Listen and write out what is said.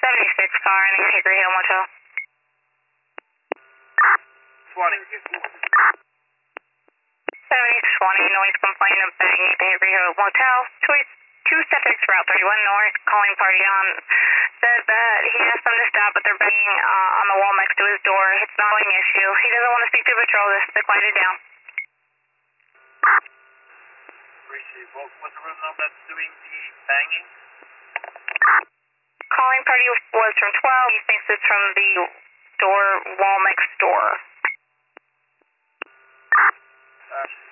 76 car in the Hickory Hill Motel. 20. 7020, noise complaint of banging at the Hickory Hill Motel. Choice 2 subjects, Route 31 North, calling party on. Said that he asked them to stop, but they're banging on the wall next to his door. It's not an issue. He doesn't want to speak to patrol. Just to quiet it down. Receive. What's the room number that's doing the banging? Calling party was from 12. He thinks it's from the wall next door. Gotcha.